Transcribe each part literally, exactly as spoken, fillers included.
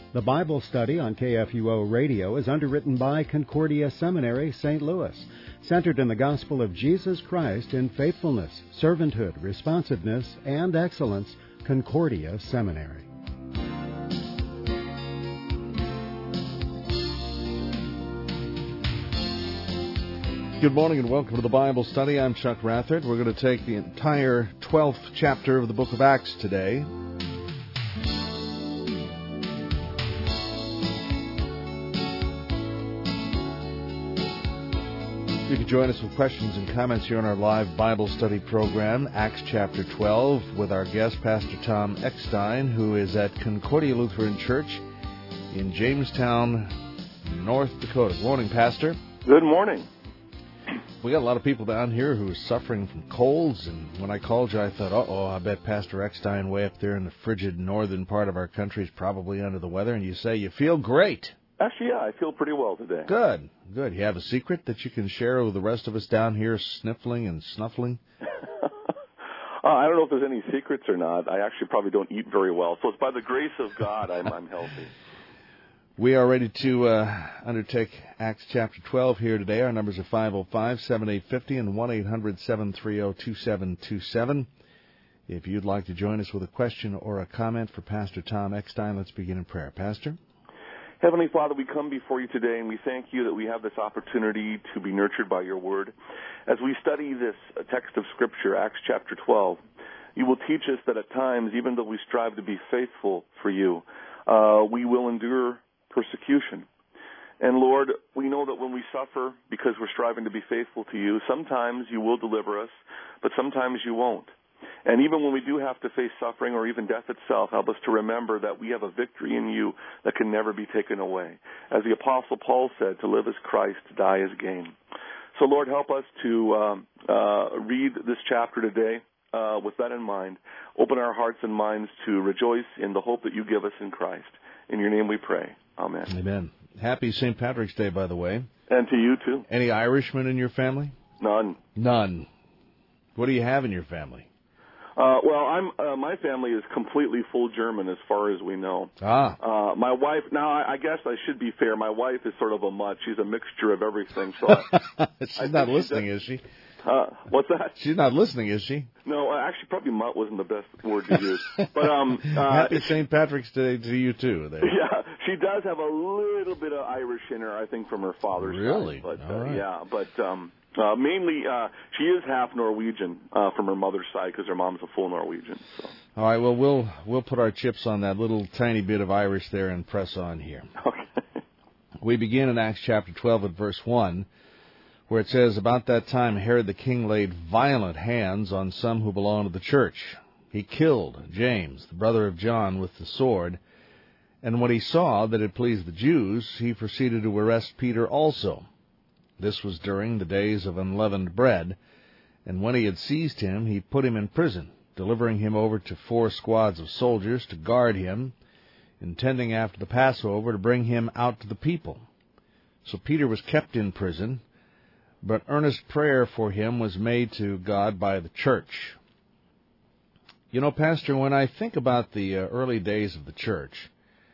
The Bible study on K F U O Radio is underwritten by Concordia Seminary, Saint Louis, centered in the gospel of Jesus Christ in faithfulness, servanthood, responsiveness, and excellence. Concordia Seminary. Good morning and welcome to the Bible study. I'm Chuck Rathert. We're going to take the entire twelfth chapter of the book of Acts today. You can join us with questions and comments here on our live Bible study program, Acts chapter twelve, with our guest, Pastor Tom Eckstein, who is at Concordia Lutheran Church in Jamestown, North Dakota. Good morning, Pastor. Good morning. We got a lot of people down here who are suffering from colds, and when I called you, I thought, uh-oh, I bet Pastor Eckstein way up there in the frigid northern part of our country is probably under the weather, and you say you feel great. Actually, yeah, I feel pretty well today. Good, good. You have a secret that you can share with the rest of us down here sniffling and snuffling? uh, I don't know if there's any secrets or not. I actually probably don't eat very well, so it's by the grace of God I'm, I'm healthy. We are ready to uh, undertake Acts chapter twelve here today. Our numbers are five oh five, seven eight five oh and one eight hundred, seven three oh, two seven two seven. If you'd like to join us with a question or a comment for Pastor Tom Eckstein, let's begin in prayer. Pastor? Heavenly Father, we come before you today, and we thank you that we have this opportunity to be nurtured by your word. As we study this text of Scripture, Acts chapter twelve, you will teach us that at times, even though we strive to be faithful for you, uh, we will endure persecution. And Lord, we know that when we suffer because we're striving to be faithful to you, sometimes you will deliver us, but sometimes you won't. And even when we do have to face suffering or even death itself, help us to remember that we have a victory in you that can never be taken away. As the Apostle Paul said, to live is Christ, to die is gain. So Lord, help us to um, uh, read this chapter today uh, with that in mind. Open our hearts and minds to rejoice in the hope that you give us in Christ. In your name we pray. Amen. Amen. Happy Saint Patrick's Day, by the way. And to you, too. Any Irishmen in your family? None. None. What do you have in your family? Uh, well, I'm. Uh, my family is completely full German as far as we know. Ah. Uh, my wife, now I, I guess I should be fair, my wife is sort of a mutt. She's a mixture of everything. So I, She's I not listening, she is she? Uh, what's that? She's not listening, is she? No, actually, probably mutt wasn't the best word to use. But um, uh, Happy Saint Patrick's Day to you, too. There. Yeah, she does have a little bit of Irish in her, I think, from her father's really? side. Really? But uh, right. Yeah, but um, uh, mainly uh, she is half Norwegian uh, from her mother's side because her mom's a full Norwegian. So. All right, well, we'll we'll put our chips on that little tiny bit of Irish there and press on here. Okay. We begin in Acts chapter twelve at verse one, where it says, About that time Herod the king laid violent hands on some who belonged to the church. He killed James, the brother of John, with the sword. And when he saw that it pleased the Jews, he proceeded to arrest Peter also. This was during the days of unleavened bread. And when he had seized him, he put him in prison, delivering him over to four squads of soldiers to guard him, intending after the Passover to bring him out to the people. So Peter was kept in prison, but earnest prayer for him was made to God by the church. You know, Pastor, when I think about the uh, early days of the church,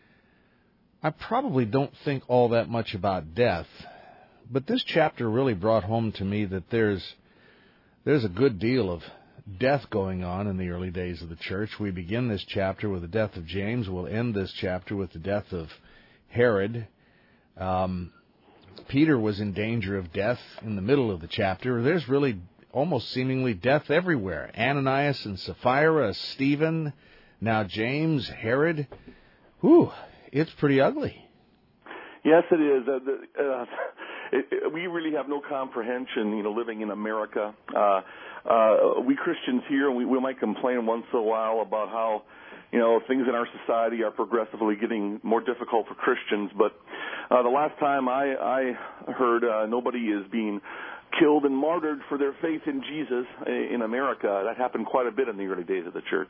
I probably don't think all that much about death, but this chapter really brought home to me that there's there's a good deal of death going on in the early days of the church. We begin this chapter with the death of James. We'll end this chapter with the death of Herod. Um, Peter was in danger of death in the middle of the chapter. There's really almost seemingly death everywhere. Ananias and Sapphira, Stephen, now James, Herod. Whew, it's pretty ugly. Yes, it is. Uh, the, uh, it, it, we really have no comprehension, you know, living in America. Uh, uh, we Christians here, we, we might complain once in a while about how, you know, things in our society are progressively getting more difficult for Christians. But uh, the last time I, I heard, uh, nobody is being killed and martyred for their faith in Jesus in America. That happened quite a bit in the early days of the church.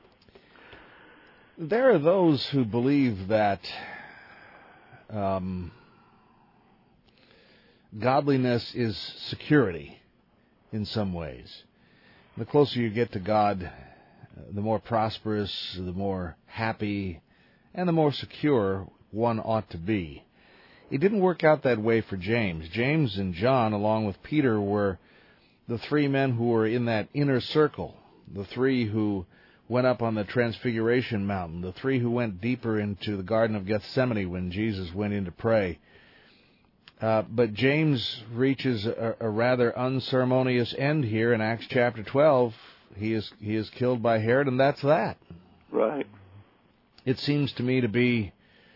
There are those who believe that um, godliness is security in some ways. The closer you get to God, the more prosperous, the more happy, and the more secure one ought to be. It didn't work out that way for James. James and John, along with Peter, were the three men who were in that inner circle, the three who went up on the Transfiguration Mountain, the three who went deeper into the Garden of Gethsemane when Jesus went in to pray. Uh, but James reaches a, a rather unceremonious end here in Acts chapter twelve. He is he is killed by Herod, and that's that. Right. It seems to me to be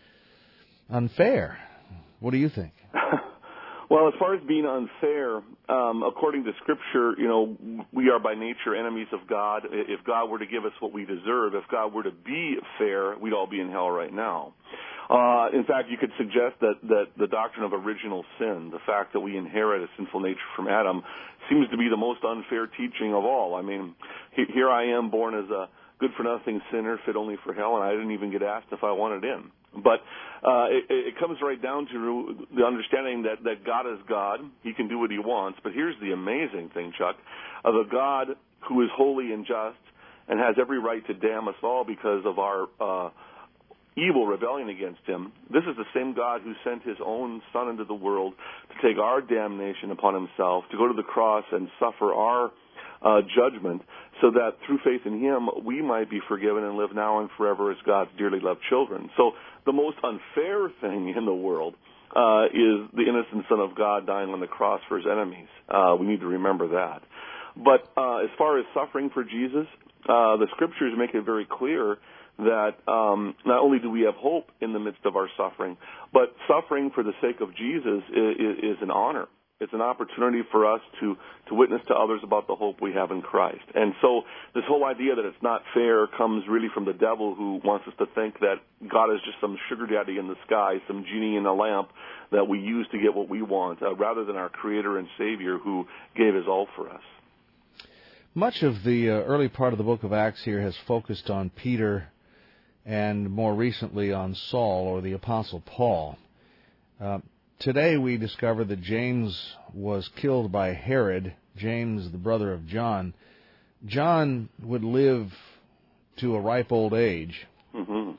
unfair. What do you think? Well, as far as being unfair, um, according to Scripture, you know, we are by nature enemies of God. If God were to give us what we deserve, if God were to be fair, we'd all be in hell right now. Uh, in fact, you could suggest that, that the doctrine of original sin, the fact that we inherit a sinful nature from Adam, seems to be the most unfair teaching of all. I mean, here I am born as a good-for-nothing sinner, fit only for hell, and I didn't even get asked if I wanted in. But uh, it, it comes right down to the understanding that, that God is God. He can do what he wants. But here's the amazing thing, Chuck. Of a God who is holy and just and has every right to damn us all because of our uh, evil rebellion against him. This is the same God who sent his own Son into the world to take our damnation upon himself, to go to the cross and suffer our Uh, judgment, so that through faith in him we might be forgiven and live now and forever as God's dearly loved children. So the most unfair thing in the world uh, is the innocent Son of God dying on the cross for his enemies. Uh, we need to remember that. But uh, as far as suffering for Jesus, uh, the Scriptures make it very clear that um, not only do we have hope in the midst of our suffering, but suffering for the sake of Jesus is, is an honor. It's an opportunity for us to, to witness to others about the hope we have in Christ. And so this whole idea that it's not fair comes really from the devil, who wants us to think that God is just some sugar daddy in the sky, some genie in a lamp that we use to get what we want, uh, rather than our Creator and Savior who gave his all for us. Much of the uh, early part of the book of Acts here has focused on Peter and more recently on Saul, or the Apostle Paul. Uh, Today we discover that James was killed by Herod, James the brother of John. John would live to a ripe old age. Mm-hmm.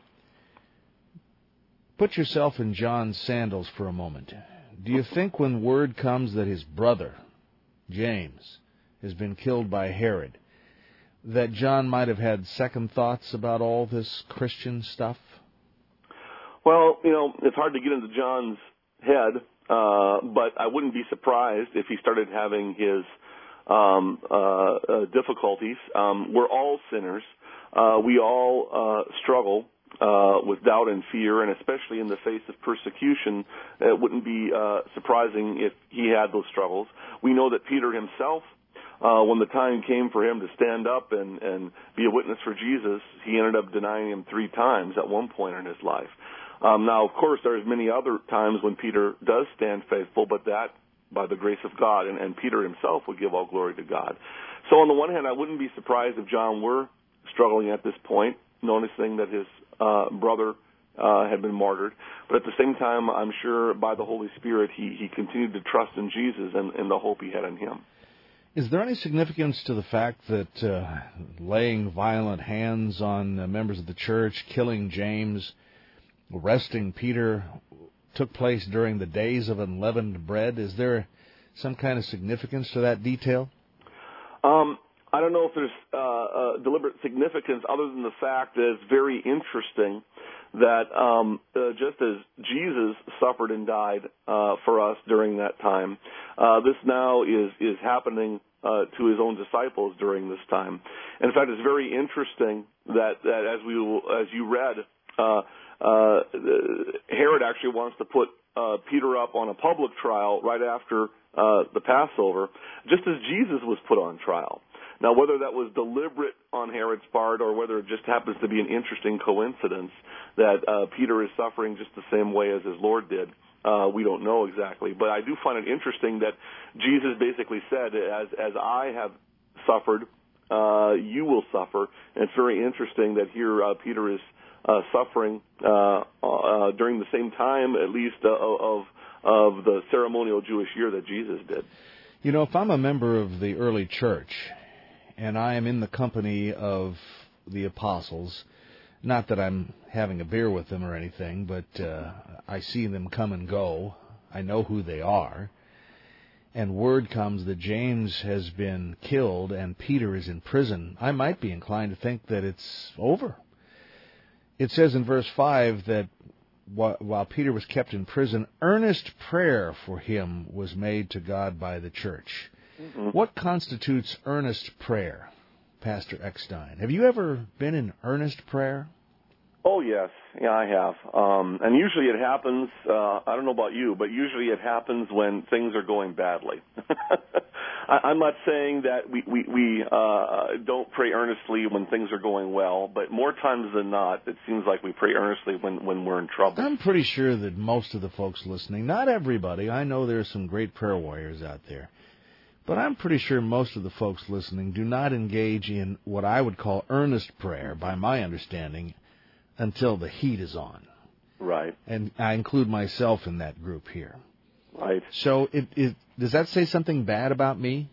Put yourself in John's sandals for a moment. Do you think when word comes that his brother, James, has been killed by Herod, that John might have had second thoughts about all this Christian stuff? Well, you know, it's hard to get into John's head, uh, but I wouldn't be surprised if he started having his um, uh, uh, difficulties. Um, we're all sinners. Uh, we all uh, struggle uh, with doubt and fear, and especially in the face of persecution, it wouldn't be uh, surprising if he had those struggles. We know that Peter himself, uh, when the time came for him to stand up and, and be a witness for Jesus, he ended up denying him three times at one point in his life. Um, now, of course, there's many other times when Peter does stand faithful, but that by the grace of God, and, and Peter himself would give all glory to God. So on the one hand, I wouldn't be surprised if John were struggling at this point, noticing that his uh, brother uh, had been martyred. But at the same time, I'm sure by the Holy Spirit, he, he continued to trust in Jesus and, and the hope he had in him. Is there any significance to the fact that uh, laying violent hands on uh, members of the church, killing James, arresting Peter, took place during the days of unleavened bread? Is there some kind of significance to that detail? Um, I don't know if there's uh, uh, deliberate significance other than the fact that it's very interesting that um, uh, just as Jesus suffered and died uh, for us during that time, uh, this now is, is happening uh, to his own disciples during this time. And in fact, it's very interesting that, that as we as you read, uh, Uh, Herod actually wants to put uh, Peter up on a public trial right after uh, the Passover, just as Jesus was put on trial. Now, whether that was deliberate on Herod's part or whether it just happens to be an interesting coincidence that uh, Peter is suffering just the same way as his Lord did, uh, we don't know exactly. But I do find it interesting that Jesus basically said, as, as I have suffered, uh, you will suffer. And it's very interesting that here uh, Peter is Uh, suffering uh, uh, during the same time, at least, uh, of of the ceremonial Jewish year that Jesus did. You know, if I'm a member of the early church and I am in the company of the apostles, Not that I'm having a beer with them or anything, but uh, I see them come and go. I know who they are. And word comes that James has been killed and Peter is in prison. I might be inclined to think that it's over. It says in verse five that while Peter was kept in prison, earnest prayer for him was made to God by the church. Mm-hmm. What constitutes earnest prayer, Pastor Eckstein? Have you ever been in earnest prayer? Oh, yes. Yeah, I have. Um, and usually it happens, uh, I don't know about you, but usually it happens when things are going badly. I, I'm not saying that we, we, we uh, don't pray earnestly when things are going well, but more times than not, it seems like we pray earnestly when, when we're in trouble. I'm pretty sure that most of the folks listening, not everybody, I know there's some great prayer warriors out there, but I'm pretty sure most of the folks listening do not engage in what I would call earnest prayer, by my understanding, until the heat is on. Right. And I include myself in that group here. Right. So it, it, does that say something bad about me?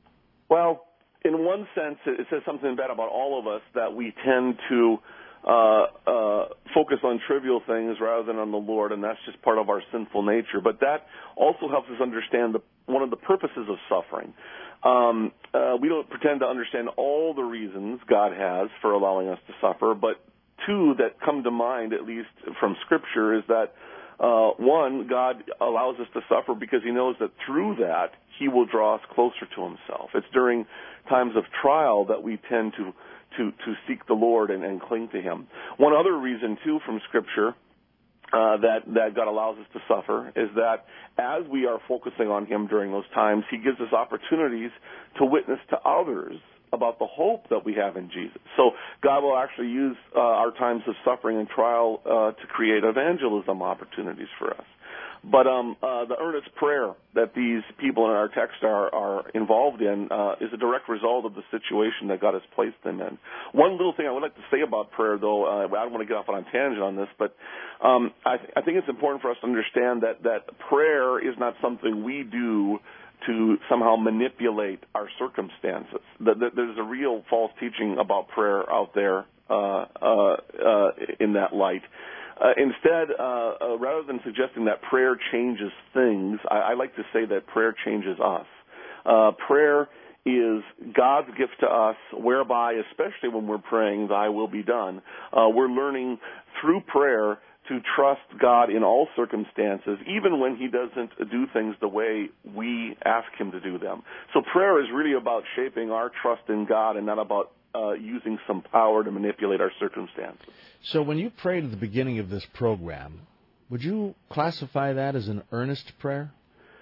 Well, in one sense, it says something bad about all of us, that we tend to uh, uh, focus on trivial things rather than on the Lord, and that's just part of our sinful nature. But that also helps us understand the, one of the purposes of suffering. Um, uh, we don't pretend to understand all the reasons God has for allowing us to suffer, but two that come to mind, at least from Scripture, is that, uh, one, God allows us to suffer because He knows that through that He will draw us closer to Himself. It's during times of trial that we tend to to, to seek the Lord and, and cling to Him. One other reason, too, from Scripture uh, that, that God allows us to suffer is that as we are focusing on Him during those times, He gives us opportunities to witness to others about the hope that we have in Jesus. So God will actually use uh, our times of suffering and trial uh, to create evangelism opportunities for us. But um, uh, the earnest prayer that these people in our text are, are involved in uh, is a direct result of the situation that God has placed them in. One little thing I would like to say about prayer, though, uh, I don't want to get off on a tangent on this, but um, I, th- I think it's important for us to understand that, that prayer is not something we do to somehow manipulate our circumstances. There's a real false teaching about prayer out there uh, uh, uh, in that light. Uh, instead, uh, uh, rather than suggesting that prayer changes things, I, I like to say that prayer changes us. Uh, prayer is God's gift to us, whereby, especially when we're praying, Thy will be done, uh, we're learning through prayer to trust God in all circumstances, even when He doesn't do things the way we ask Him to do them. So prayer is really about shaping our trust in God and not about uh, using some power to manipulate our circumstances. So when you prayed at the beginning of this program, would you classify that as an earnest prayer?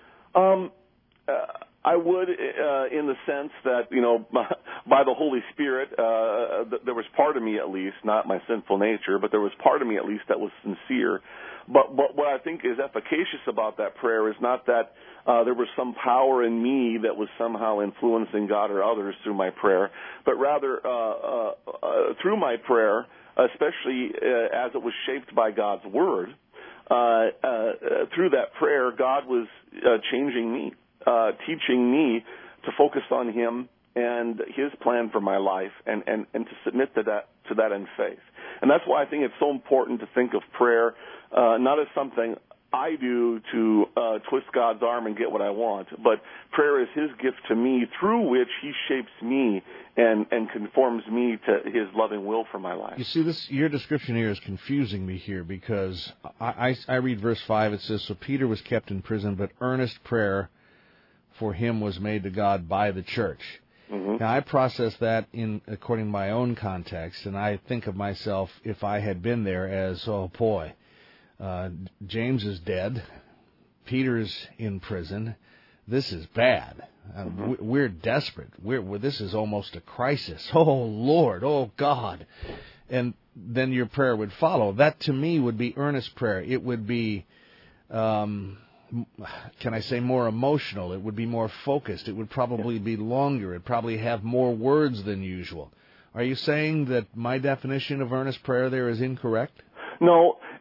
Um, uh, I would, uh, in the sense that, you know, by the Holy Spirit, uh, there was part of me at least, not my sinful nature, but there was part of me at least that was sincere. But, but what I think is efficacious about that prayer is not that uh, there was some power in me that was somehow influencing God or others through my prayer, but rather uh, uh, uh, through my prayer, especially uh, as it was shaped by God's Word, uh, uh, through that prayer, God was uh, changing me. Uh, teaching me to focus on Him and His plan for my life, and, and, and to submit to that to that in faith. And that's why I think it's so important to think of prayer uh, not as something I do to uh, twist God's arm and get what I want, but prayer is His gift to me through which He shapes me and, and conforms me to His loving will for my life. You see, this your description here is confusing me here because I, I, I read verse five. It says, "So Peter was kept in prison, but earnest prayer for him was made to God by the church." Mm-hmm. Now, I process that in according to my own context, and I think of myself, if I had been there, as, oh boy, uh, James is dead, Peter's in prison, this is bad. Uh, mm-hmm. We're desperate. We're, we're, this is almost a crisis. Oh, Lord, oh, God. And then your prayer would follow. That, to me, would be earnest prayer. It would be... Um, can I say more emotional? It would be more focused. It would probably yeah. be longer. It would probably have more words than usual. Are you saying that my definition of earnest prayer there is incorrect? No,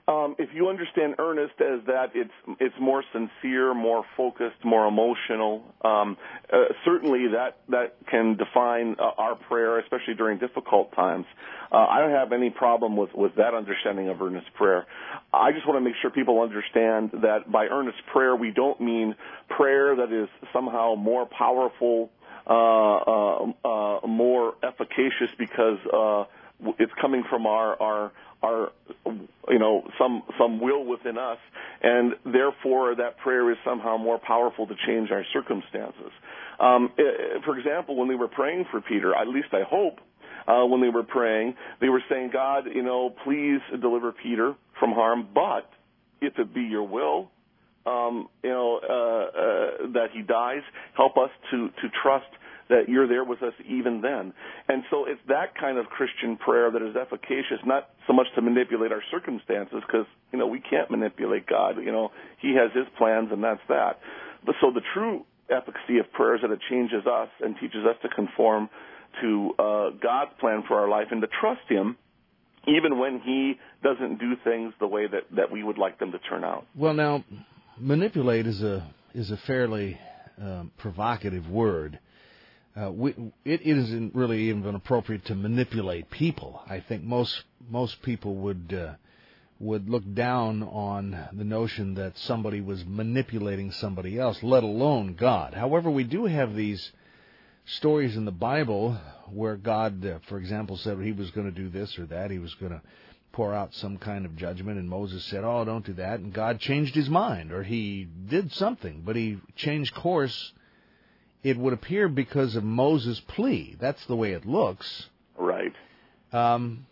Um, if you understand earnest as that it's it's more sincere, more focused, more emotional, um, uh, certainly that, that can define uh, our prayer, especially during difficult times. Uh, I don't have any problem with, with that understanding of earnest prayer. I just want to make sure people understand that by earnest prayer, we don't mean prayer that is somehow more powerful, uh, uh, uh, more efficacious because uh, it's coming from our, our our, you know, some some will within us, and therefore that prayer is somehow more powerful to change our circumstances. Um, for example, when they were praying for Peter, at least I hope, uh, when they were praying, they were saying, God, you know, please deliver Peter from harm, but if it be your will, um, you know, uh, uh, that he dies, help us to, to trust that you're there with us even then. And so it's that kind of Christian prayer that is efficacious, not so much to manipulate our circumstances, because, you know, we can't manipulate God. You know, he has his plans, and that's that. But so the true efficacy of prayer is that it changes us and teaches us to conform to uh, God's plan for our life and to trust him, even when he doesn't do things the way that, that we would like them to turn out. Well, now, manipulate is a is a fairly um, provocative word. Uh, we, it, it isn't really even appropriate to manipulate people. I think most most people would uh, would look down on the notion that somebody was manipulating somebody else, let alone God. However, we do have these stories in the Bible where God, uh, for example, said he was going to do this or that. He was going to pour out some kind of judgment, and Moses said, oh, don't do that. And God changed his mind, or he did something, but he changed course. It would appear because of Moses' plea. That's the way it looks. Right. Um,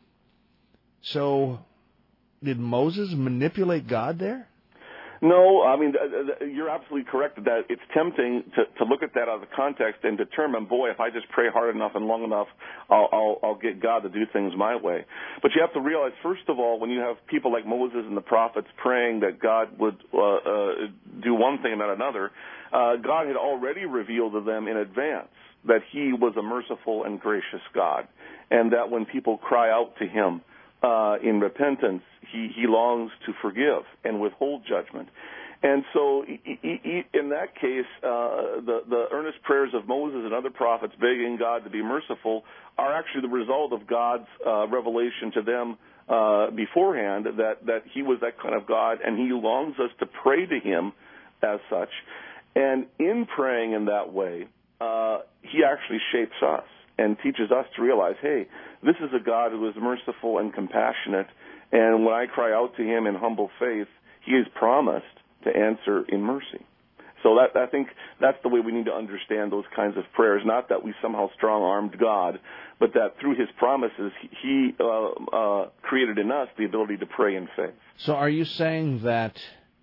so, did Moses manipulate God there? No, I mean, you're absolutely correct that it's tempting to, to look at that out of the context and determine, boy, if I just pray hard enough and long enough, I'll, I'll, I'll get God to do things my way. But you have to realize, first of all, when you have people like Moses and the prophets praying that God would uh, uh, do one thing and not another, uh, God had already revealed to them in advance that he was a merciful and gracious God, and that when people cry out to him uh, in repentance, he, he longs to forgive and withhold judgment. And so he, he, in that case, uh, the, the earnest prayers of Moses and other prophets begging God to be merciful are actually the result of God's uh, revelation to them uh, beforehand that, that he was that kind of God, and he longs us to pray to him as such. And in praying in that way, uh, he actually shapes us and teaches us to realize, hey, this is a God who is merciful and compassionate, and when I cry out to him in humble faith, he has promised to answer in mercy. So that, I think that's the way we need to understand those kinds of prayers, not that we somehow strong-armed God, but that through his promises, he uh, uh, created in us the ability to pray in faith. So are you saying that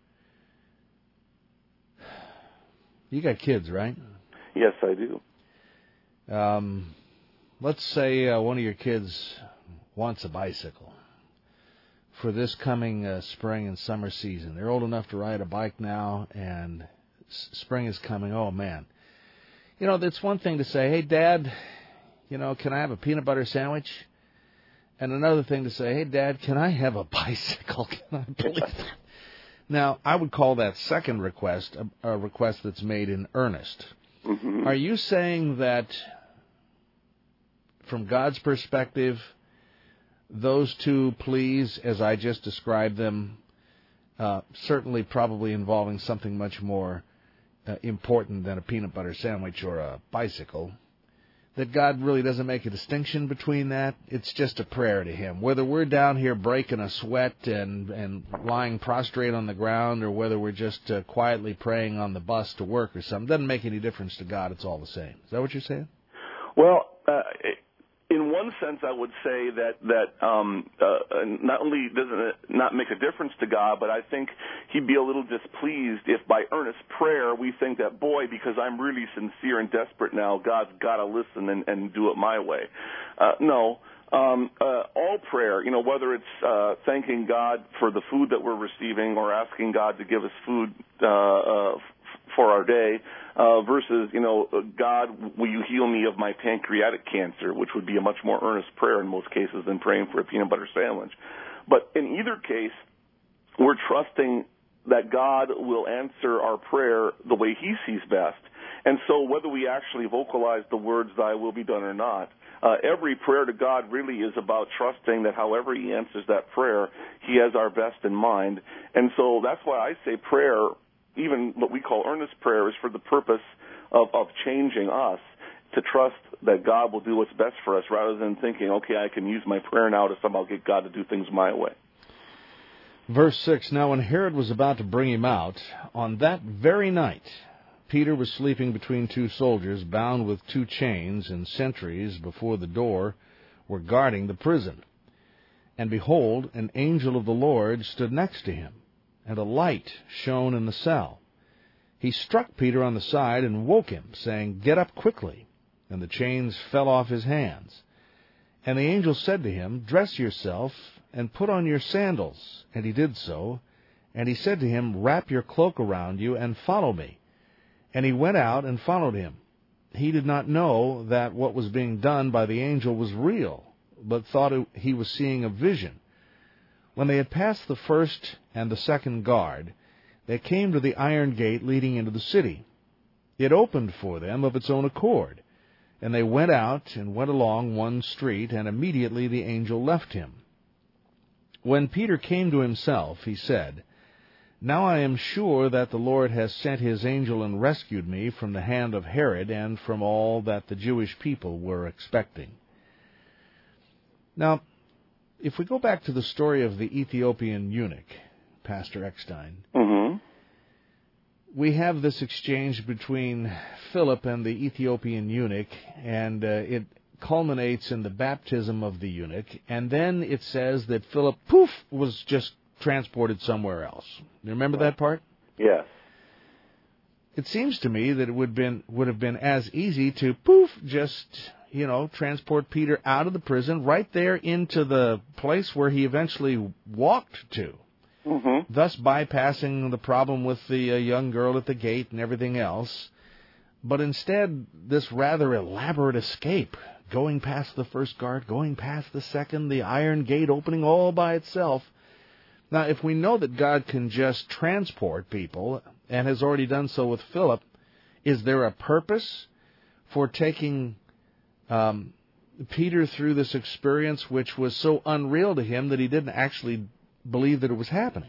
you got kids, right? Yes, I do. Um, let's say uh, one of your kids wants a bicycle for this coming uh, spring and summer season. They're old enough to ride a bike now, and s- spring is coming. Oh, man. You know, it's one thing to say, hey, Dad, you know, can I have a peanut butter sandwich? And another thing to say, hey, Dad, can I have a bicycle? Can I please? Now, I would call that second request a, a request that's made in earnest. Mm-hmm. Are you saying that, from God's perspective, those two pleas, as I just described them, uh, certainly probably involving something much more uh, important than a peanut butter sandwich or a bicycle, that God really doesn't make a distinction between that? It's just a prayer to him. Whether we're down here breaking a sweat and, and lying prostrate on the ground, or whether we're just uh, quietly praying on the bus to work or something, doesn't make any difference to God. It's all the same. Is that what you're saying? Well, uh, in one sense, I would say that that um, uh, not only doesn't it not make a difference to God, but I think he'd be a little displeased if by earnest prayer we think that, boy, because I'm really sincere and desperate now, God's got to listen and, and do it my way. Uh, no. Um, uh, all prayer, you know, whether it's uh, thanking God for the food that we're receiving or asking God to give us food uh, uh, for our day, uh, versus, you know, God, will you heal me of my pancreatic cancer, which would be a much more earnest prayer in most cases than praying for a peanut butter sandwich. But in either case, we're trusting that God will answer our prayer the way he sees best. And so whether we actually vocalize the words, thy will be done or not, uh, every prayer to God really is about trusting that however he answers that prayer, he has our best in mind. And so that's why I say prayer, even what we call earnest prayer, is for the purpose of, of changing us to trust that God will do what's best for us rather than thinking, okay, I can use my prayer now to somehow get God to do things my way. Verse six, now when Herod was about to bring him out, on that very night, Peter was sleeping between two soldiers, bound with two chains, and sentries before the door were guarding the prison. And behold, an angel of the Lord stood next to him, and a light shone in the cell. He struck Peter on the side and woke him, saying, get up quickly. And the chains fell off his hands. And the angel said to him, dress yourself and put on your sandals. And he did so. And he said to him, wrap your cloak around you and follow me. And he went out and followed him. He did not know that what was being done by the angel was real, but thought he was seeing a vision. When they had passed the first and the second guard, they came to the iron gate leading into the city. It opened for them of its own accord, and they went out and went along one street, and immediately the angel left him. When Peter came to himself, he said, now I am sure that the Lord has sent his angel and rescued me from the hand of Herod and from all that the Jewish people were expecting. Now, if we go back to the story of the Ethiopian eunuch, Pastor Eckstein, mm-hmm. we have this exchange between Philip and the Ethiopian eunuch, and uh, it culminates in the baptism of the eunuch, and then it says that Philip, poof, was just transported somewhere else. You remember that part? Yes. It seems to me that it would been would have been as easy to poof, just, you know, transport Peter out of the prison right there into the place where he eventually walked to, mm-hmm. thus bypassing the problem with the uh, young girl at the gate and everything else. But instead, this rather elaborate escape, going past the first guard, going past the second, the iron gate opening all by itself. Now, if we know that God can just transport people, and has already done so with Philip, is there a purpose for taking um, Peter through this experience which was so unreal to him that he didn't actually believe that it was happening?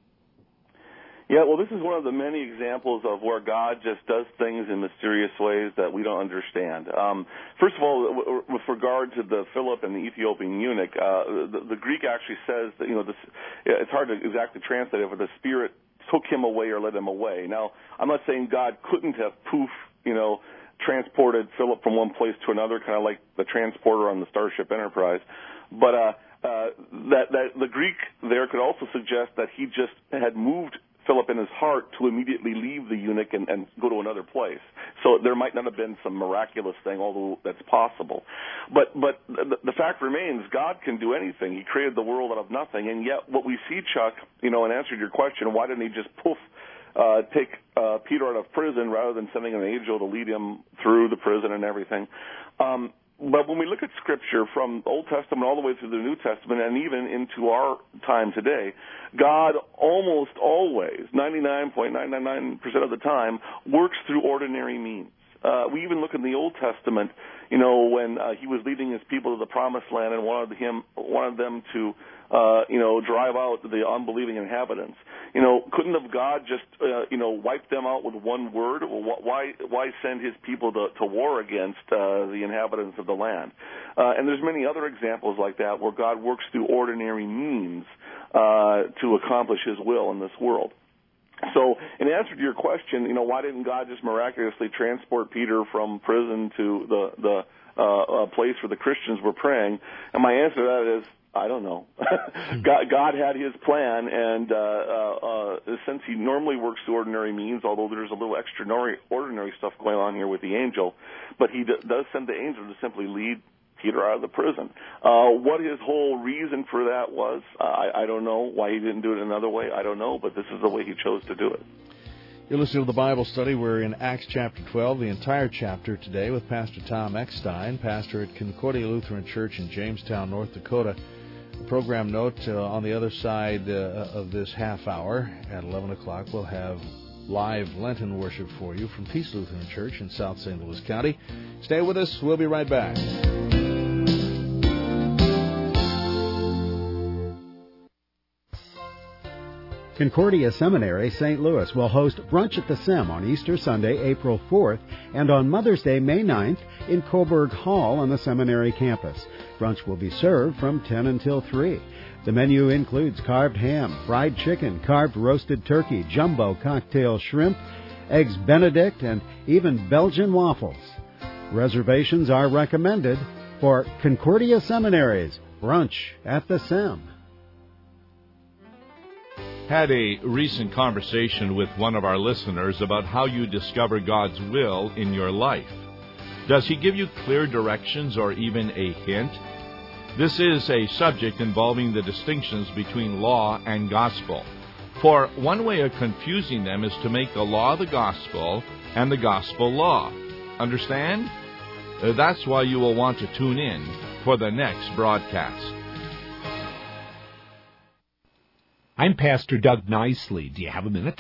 Yeah, well, this is one of the many examples of where God just does things in mysterious ways that we don't understand. Um, first of all, w- with regard to the Philip and the Ethiopian eunuch, uh, the, the Greek actually says that, you know, this, it's hard to exactly translate it, but the Spirit took him away or led him away. Now, I'm not saying God couldn't have poof, you know, transported Philip from one place to another, kind of like the transporter on the Starship Enterprise, but uh, uh, that, that the Greek there could also suggest that he just had moved Philip in his heart to immediately leave the eunuch and, and go to another place. So there might not have been some miraculous thing, although that's possible. But but the, the fact remains, God can do anything. He created the world out of nothing, and yet what we see, Chuck, you know, in answer to your question, why didn't he just poof, uh, take uh, Peter out of prison rather than sending an angel to lead him through the prison and everything? Um, But when we look at Scripture from the Old Testament all the way through the New Testament and even into our time today, God almost always, ninety-nine point nine nine nine percent of the time, works through ordinary means. Uh, we even look in the Old Testament, you know, when uh, he was leading his people to the Promised Land and wanted him wanted them to, uh, you know, drive out the unbelieving inhabitants. You know, couldn't have God just, uh, you know, wiped them out with one word? Well, why why send his people to, to war against uh, the inhabitants of the land? Uh, and there's many other examples like that where God works through ordinary means uh, to accomplish his will in this world. So, in answer to your question, you know, why didn't God just miraculously transport Peter from prison to the the uh, uh, place where the Christians were praying? And my answer to that is, I don't know. God, God had his plan, and uh, uh, uh, since he normally works through ordinary means, although there's a little extraordinary ordinary stuff going on here with the angel, but he d- does send the angel to simply lead Peter out of the prison. Uh, what his whole reason for that was, uh, I, I don't know. Why he didn't do it another way, I don't know, but this is the way he chose to do it. You're listening to the Bible Study. We're in Acts chapter twelve, the entire chapter today, with Pastor Tom Eckstein, pastor at Concordia Lutheran Church in Jamestown, North Dakota. program note, uh, on the other side uh, of this half hour at eleven o'clock, we'll have live Lenten worship for you from Peace Lutheran Church in South Saint Louis County. Stay with us. We'll be right back. Concordia Seminary, Saint Louis will host Brunch at the Sem on Easter Sunday, April fourth, and on Mother's Day, May ninth, in Coburg Hall on the seminary campus. Brunch will be served from ten until three. The menu includes carved ham, fried chicken, carved roasted turkey, jumbo cocktail shrimp, eggs Benedict, and even Belgian waffles. Reservations are recommended for Concordia Seminary's Brunch at the Sem. Had a recent conversation with one of our listeners about how you discover God's will in your life. Does He give you clear directions or even a hint? This is a subject involving the distinctions between law and gospel. For one way of confusing them is to make the law the gospel and the gospel law. Understand? That's why you will want to tune in for the next broadcast. I'm Pastor Doug Nicely. Do you have a minute?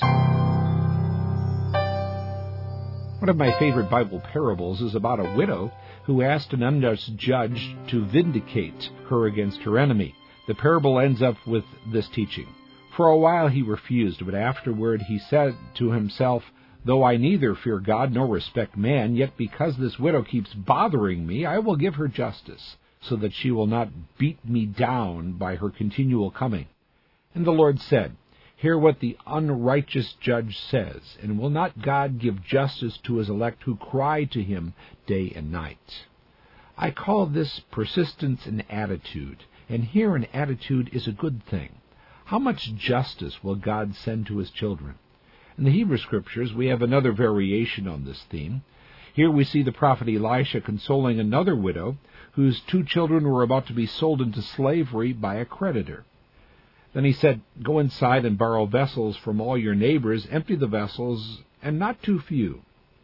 One of my favorite Bible parables is about a widow who asked an unjust judge to vindicate her against her enemy. The parable ends up with this teaching. For a while he refused, but afterward he said to himself, "Though I neither fear God nor respect man, yet because this widow keeps bothering me, I will give her justice, so that she will not beat me down by her continual coming." And the Lord said, "Hear what the unrighteous judge says, and will not God give justice to his elect who cry to him day and night?" I call this persistence an attitude, and here an attitude is a good thing. How much justice will God send to his children? In the Hebrew Scriptures, we have another variation on this theme. Here we see the prophet Elisha consoling another widow whose two children were about to be sold into slavery by a creditor. Then he said, "Go inside and borrow vessels from all your neighbors, empty the vessels, and not too few.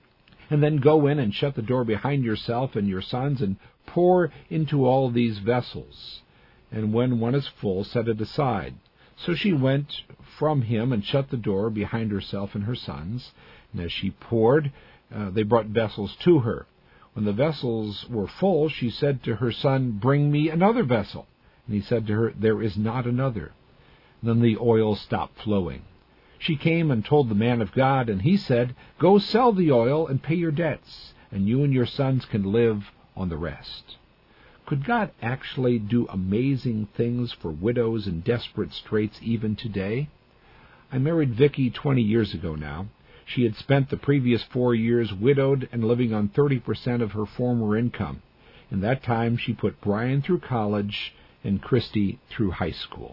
And then go in and shut the door behind yourself and your sons, and pour into all these vessels. And when one is full, set it aside." So she went from him and shut the door behind herself and her sons. And as she poured, uh, they brought vessels to her. When the vessels were full, she said to her son, "Bring me another vessel." And he said to her, "There is not another." Then the oil stopped flowing. She came and told the man of God, and he said, "Go sell the oil and pay your debts, and you and your sons can live on the rest." Could God actually do amazing things for widows in desperate straits even today? I married Vicki twenty years ago now. She had spent the previous four years widowed and living on thirty percent of her former income. In that time, she put Brian through college and Christy through high school.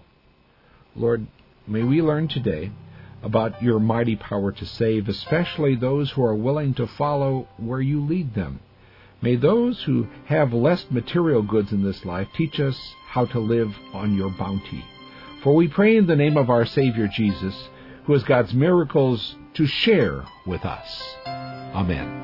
Lord, may we learn today about your mighty power to save, especially those who are willing to follow where you lead them. May those who have less material goods in this life teach us how to live on your bounty. For we pray in the name of our Savior Jesus, who has God's miracles to share with us. Amen.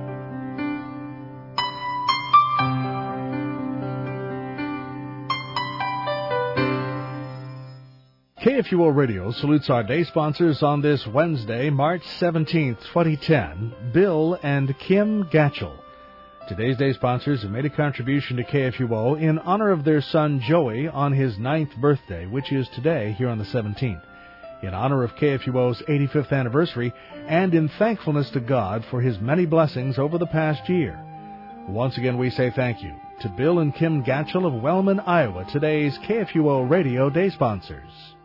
K F U O Radio salutes our day sponsors on this Wednesday, March seventeenth, twenty ten, Bill and Kim Gatchell. Today's day sponsors have made a contribution to K F U O in honor of their son Joey on his ninth birthday, which is today here on the seventeenth, in honor of K F U O's eighty-fifth anniversary, and in thankfulness to God for his many blessings over the past year. Once again, we say thank you to Bill and Kim Gatchell of Wellman, Iowa, today's K F U O Radio day sponsors.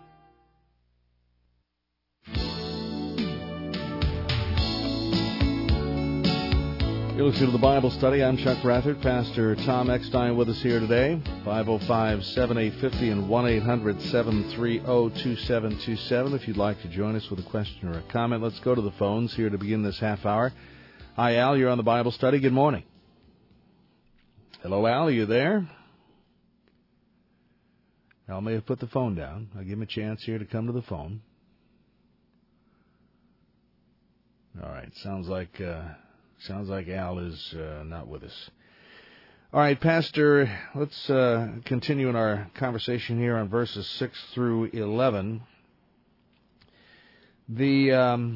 You're listening to the Bible Study. I'm Chuck Rathert. Pastor Tom Eckstein with us here today. five oh five, seven eight five oh and one eight hundred, seven three oh, two seven two seven if you'd like to join us with a question or a comment. Let's go to the phones here to begin this half hour. Hi, Al. You're on the Bible Study. Good morning. Hello, Al. Are you there? Al may have put the phone down. I'll give him a chance here to come to the phone. All right. Sounds like... Uh, Sounds like Al is uh, not with us. All right, Pastor, let's uh, continue in our conversation here on verses six through eleven. The um,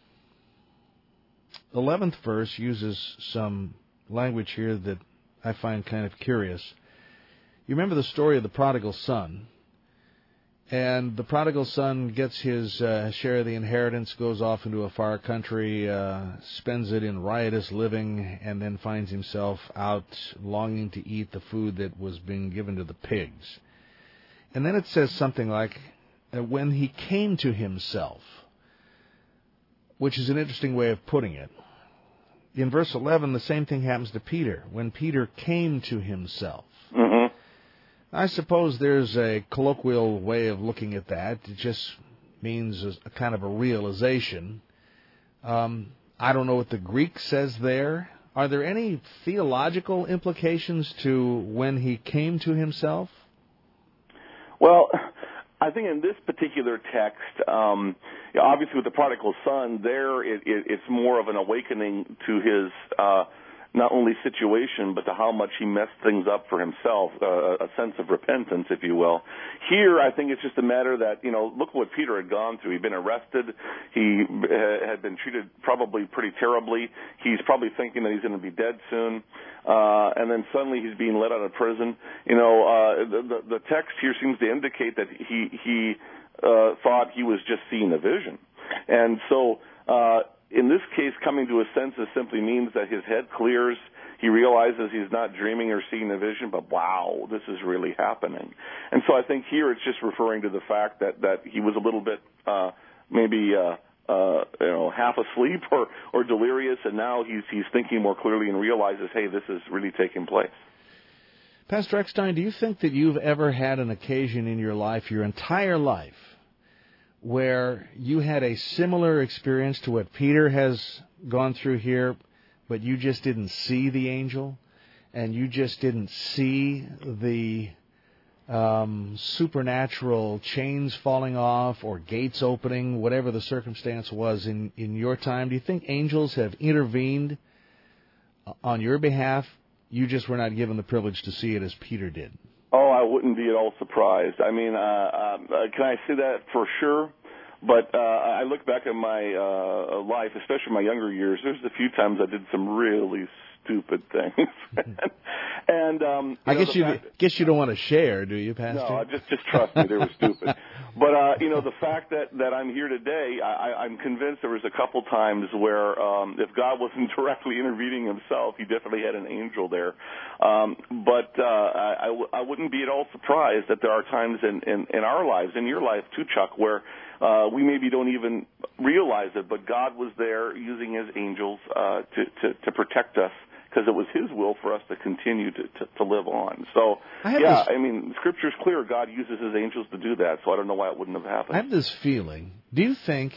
eleventh verse uses some language here that I find kind of curious. You remember the story of the prodigal son, and the prodigal son gets his uh, share of the inheritance, goes off into a far country, uh, spends it in riotous living, and then finds himself out longing to eat the food that was being given to the pigs. And then it says something like, uh, when he came to himself, which is an interesting way of putting it. In verse eleven, the same thing happens to Peter, when Peter came to himself. Mm-hmm. I suppose there's a colloquial way of looking at that. It just means a, a kind of a realization. Um, I don't know what the Greek says there. Are there any theological implications to when he came to himself? Well, I think in this particular text, um, obviously with the prodigal son, there it, it, it's more of an awakening to his uh, not only situation, but to how much he messed things up for himself, uh, a sense of repentance, if you will. Here, I think it's just a matter that, you know, look what Peter had gone through. He'd been arrested. He uh, had been treated probably pretty terribly. He's probably thinking that he's going to be dead soon. Uh, and then suddenly he's being let out of prison. You know, uh, the, the, the text here seems to indicate that he, he uh, thought he was just seeing a vision. And so, uh, in this case, coming to a senses simply means that his head clears. He realizes he's not dreaming or seeing a vision, but wow, this is really happening. And so I think here it's just referring to the fact that, that he was a little bit uh, maybe uh, uh, you know half asleep or, or delirious, and now he's he's thinking more clearly and realizes, hey, this is really taking place. Pastor Eckstein, do you think that you've ever had an occasion in your life, your entire life, where you had a similar experience to what Peter has gone through here, but you just didn't see the angel, and you just didn't see the um, supernatural chains falling off or gates opening, whatever the circumstance was in, in your time? Do you think angels have intervened on your behalf? You just were not given the privilege to see it as Peter did. Oh, I wouldn't be at all surprised. I mean, uh, uh, can I say that for sure? But uh, I look back at my uh, life, especially my younger years. There's a few times I did some really stupid things. and um, I know, guess you fact, guess you don't want to share, do you, Pastor? No, just just trust me, they were stupid. But uh, you know, the fact that, that I'm here today, I, I'm convinced there was a couple times where um, if God wasn't directly intervening Himself, He definitely had an angel there. Um, but uh, I, I, w- I wouldn't be at all surprised that there are times in, in, in our lives, in your life too, Chuck, where Uh, we maybe don't even realize it, but God was there using His angels uh, to, to, to protect us because it was His will for us to continue to, to, to live on. So, I yeah, this, I mean, Scripture's clear. God uses His angels to do that, so I don't know why it wouldn't have happened. I have this feeling. Do you think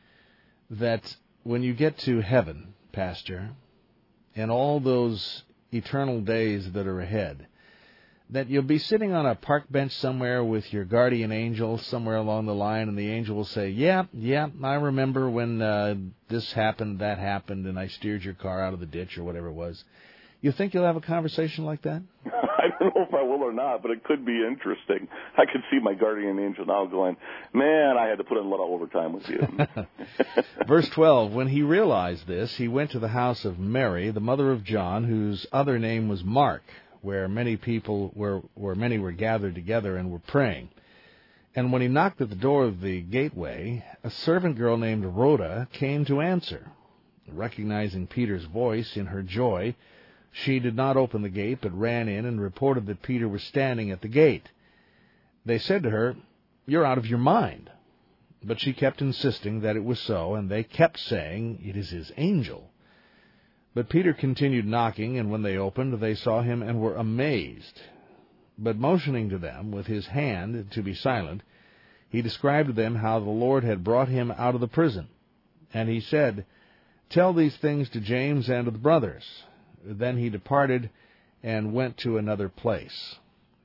that when you get to heaven, Pastor, and all those eternal days that are ahead, that you'll be sitting on a park bench somewhere with your guardian angel somewhere along the line, and the angel will say, yeah, yeah, I remember when uh, this happened, that happened, and I steered your car out of the ditch or whatever it was. You think you'll have a conversation like that? I don't know if I will or not, but it could be interesting. I could see my guardian angel now going, man, I had to put in a lot of overtime with you. Verse twelve, when he realized this, he went to the house of Mary, the mother of John, whose other name was Mark, where many people were, where many were gathered together and were praying. And when he knocked at the door of the gateway, a servant girl named Rhoda came to answer. Recognizing Peter's voice in her joy, she did not open the gate, but ran in and reported that Peter was standing at the gate. They said to her, "You're out of your mind." But she kept insisting that it was so, and they kept saying, "It is his angel." But Peter continued knocking, and when they opened, they saw him and were amazed. But motioning to them with his hand to be silent, he described to them how the Lord had brought him out of the prison. And he said, "Tell these things to James and to the brothers." Then he departed and went to another place.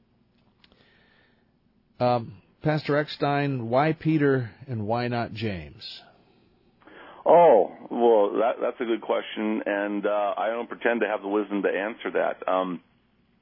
Um, Pastor Eckstein, why Peter and why not James? Oh, well, that, that's a good question, and uh, I don't pretend to have the wisdom to answer that. Um,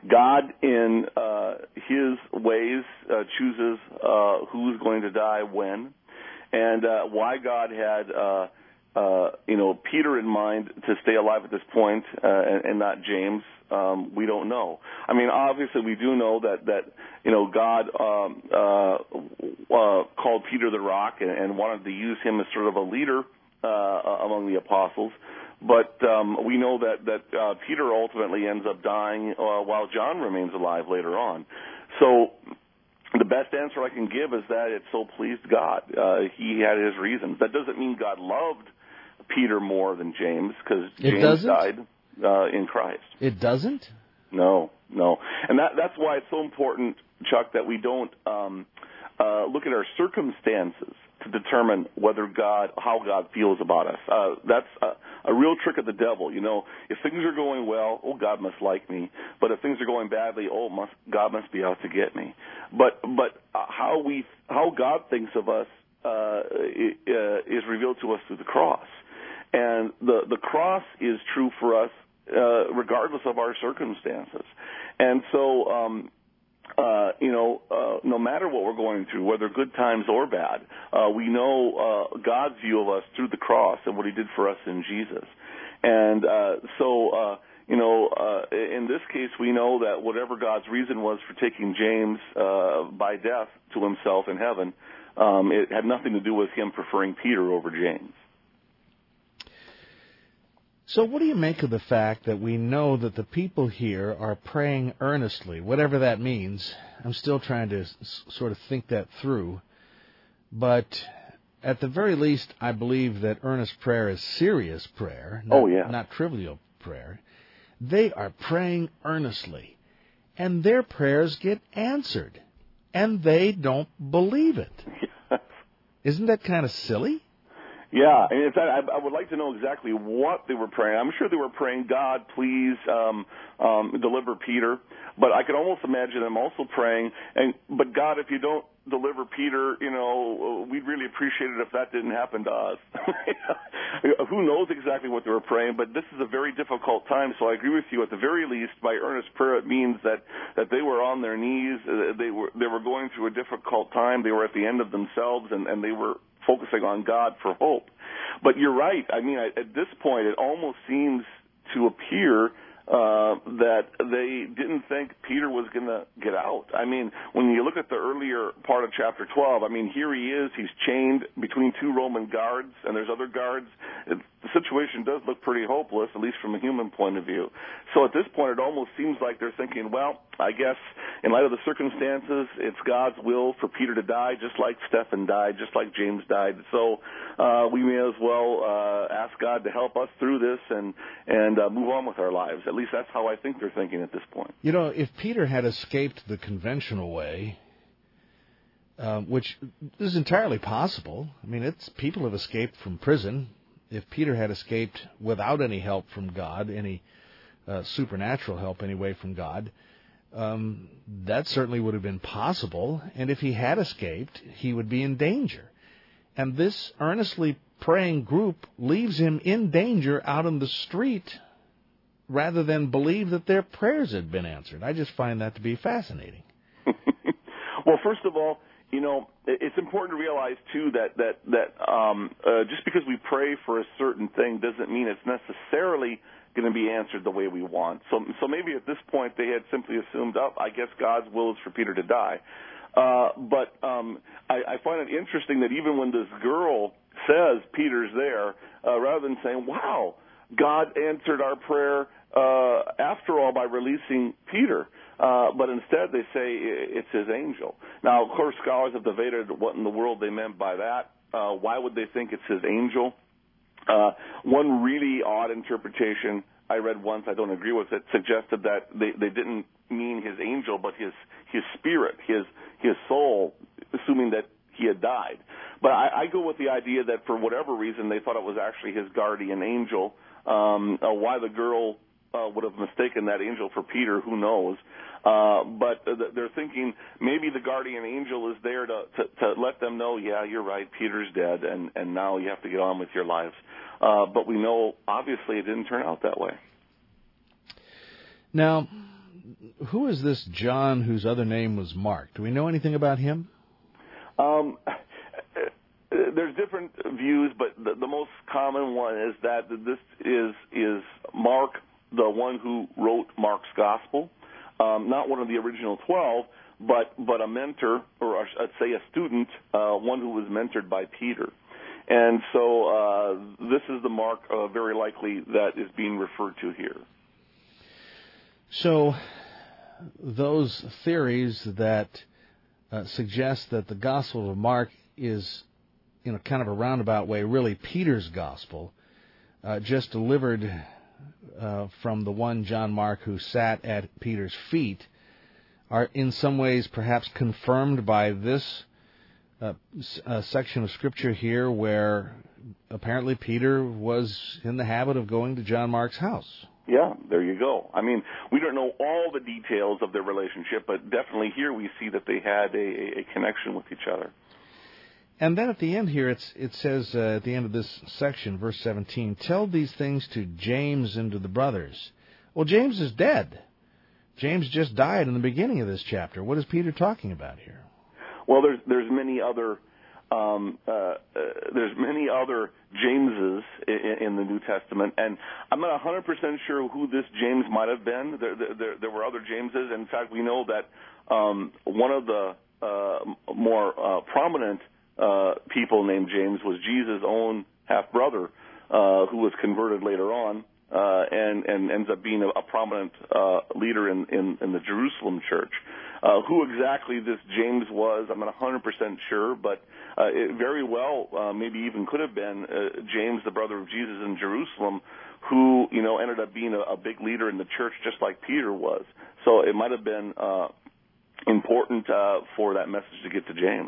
God, in uh, His ways, uh, chooses uh, who's going to die when, and uh, why God had, uh, uh, you know, Peter in mind to stay alive at this point, uh, and, and not James. Um, we don't know. I mean, obviously, we do know that that you know God um, uh, uh, called Peter the Rock and, and wanted to use him as sort of a leader uh, among the apostles. But um, we know that that uh, Peter ultimately ends up dying uh, while John remains alive later on. So the best answer I can give is that it so pleased God. Uh, he had his reasons. That doesn't mean God loved Peter more than James, because James died uh, in Christ. It doesn't? No, no. And that that's why it's so important, Chuck, that we don't um, uh, look at our circumstances to determine whether God, how God feels about us. Uh, that's a, a real trick of the devil. You know, if things are going well, oh, God must like me. But if things are going badly, oh, must, God must be out to get me. But but uh, how we, how God thinks of us uh, is revealed to us through the cross, and the the cross is true for us uh, regardless of our circumstances. And so. Um, Uh, you know, uh, no matter what we're going through, whether good times or bad, uh, we know uh, God's view of us through the cross and what He did for us in Jesus. And uh, so, uh, you know, uh, in this case, we know that whatever God's reason was for taking James uh, by death to Himself in heaven, um, it had nothing to do with Him preferring Peter over James. So what do you make of the fact that we know that the people here are praying earnestly, whatever that means? I'm still trying to s- sort of think that through. But at the very least, I believe that earnest prayer is serious prayer, not, oh, yeah. not trivial prayer. They are praying earnestly, and their prayers get answered, and they don't believe it. Yes. Isn't that kind of silly? Yeah, and in fact, I, I would like to know exactly what they were praying. I'm sure they were praying, God, please um, um, deliver Peter. But I could almost imagine them also praying, and but God, if you don't deliver Peter, you know, we'd really appreciate it if that didn't happen to us. Who knows exactly what they were praying, but this is a very difficult time, so I agree with you. At the very least, by earnest prayer, it means that, that they were on their knees, they were they were going through a difficult time, they were at the end of themselves, and, and they were focusing on God for hope. But you're right. I mean, at this point, it almost seems to appear uh, that they didn't think Peter was going to get out. I mean, when you look at the earlier part of chapter twelve, I mean, here he is. He's chained between two Roman guards, and there's other guards. It, the situation does look pretty hopeless, at least from a human point of view. So at this point, it almost seems like they're thinking, well, I guess in light of the circumstances, it's God's will for Peter to die, just like Stephen died, just like James died. So uh, we may as well uh, ask God to help us through this and, and uh, move on with our lives. At least that's how I think they're thinking at this point. You know, if Peter had escaped the conventional way, um, which is entirely possible. I mean, it's people have escaped from prison. If Peter had escaped without any help from God, any uh, supernatural help anyway from God, um, that certainly would have been possible. And if he had escaped, he would be in danger. And this earnestly praying group leaves him in danger out on the street rather than believe that their prayers had been answered. I just find that to be fascinating. Well, first of all, you know, it's important to realize, too, that, that, that um, uh, just because we pray for a certain thing doesn't mean it's necessarily going to be answered the way we want. So so maybe at this point they had simply assumed, oh, I guess God's will is for Peter to die. Uh, but um, I, I find it interesting that even when this girl says Peter's there, uh, rather than saying, wow, God answered our prayer uh, after all by releasing Peter, uh, but instead they say it's his angel. Now, of course, scholars have debated what in the world they meant by that. Uh, why would they think it's his angel? Uh, one really odd interpretation I read once, I don't agree with it, suggested that they, they didn't mean his angel, but his his spirit, his his soul, assuming that he had died. But I, I go with the idea that for whatever reason they thought it was actually his guardian angel. Um, uh, why the girl uh, would have mistaken that angel for Peter, who knows? Uh, but they're thinking maybe the guardian angel is there to, to, to let them know, yeah, you're right, Peter's dead, and, and now you have to get on with your lives. Uh, but we know, obviously, it didn't turn out that way. Now, who is this John whose other name was Mark? Do we know anything about him? Um, there's different views, but the, the most common one is that this is is Mark, the one who wrote Mark's Gospel, um, not one of the original twelve, but but a mentor, or I'd say a student, uh, one who was mentored by Peter. And so uh, this is the Mark, uh, very likely, that is being referred to here. So those theories that uh, suggest that the Gospel of Mark is, in a kind of a roundabout way, really Peter's Gospel, uh, just delivered uh, from the one John Mark who sat at Peter's feet, are in some ways perhaps confirmed by this uh, uh, section of Scripture here, where apparently Peter was in the habit of going to John Mark's house. Yeah, there you go. I mean, we don't know all the details of their relationship, but definitely here we see that they had a, a connection with each other. And then at the end here, it's, it says uh, at the end of this section, verse seventeen, tell these things to James and to the brothers. Well, James is dead. James just died in the beginning of this chapter. What is Peter talking about here? Well, there's there's many other um, uh, uh, there's many other Jameses in, in the New Testament, and I'm not one hundred percent sure who this James might have been. There, there, there were other Jameses. In fact, we know that um, one of the uh, more uh, prominent uh, people named James was Jesus' own half brother, uh, who was converted later on. Uh, and, and ends up being a, a prominent uh, leader in, in, in the Jerusalem church. Uh, who exactly this James was, I'm not one hundred percent sure, but uh, it very well uh, maybe even could have been uh, James, the brother of Jesus in Jerusalem, who, you know, ended up being a, a big leader in the church just like Peter was. So it might have been uh, important uh, for that message to get to James.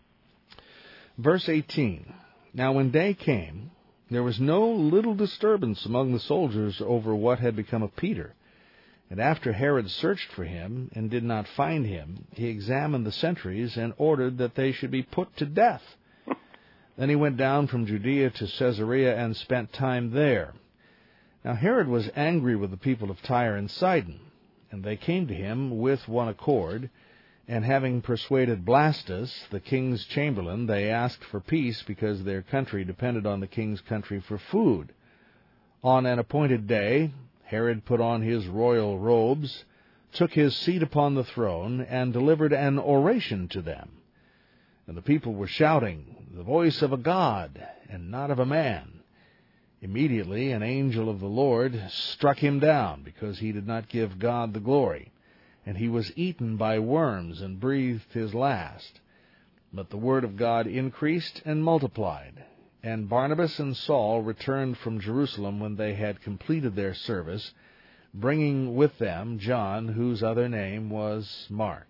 Verse eighteen, now when day came, there was no little disturbance among the soldiers over what had become of Peter. And after Herod searched for him and did not find him, he examined the sentries and ordered that they should be put to death. Then he went down from Judea to Caesarea and spent time there. Now Herod was angry with the people of Tyre and Sidon, and they came to him with one accord, and having persuaded Blastus, the king's chamberlain, they asked for peace because their country depended on the king's country for food. On an appointed day, Herod put on his royal robes, took his seat upon the throne, and delivered an oration to them. And the people were shouting, the voice of a god, and not of a man. Immediately an angel of the Lord struck him down, because he did not give God the glory. And he was eaten by worms and breathed his last. But the word of God increased and multiplied. And Barnabas and Saul returned from Jerusalem when they had completed their service, bringing with them John, whose other name was Mark.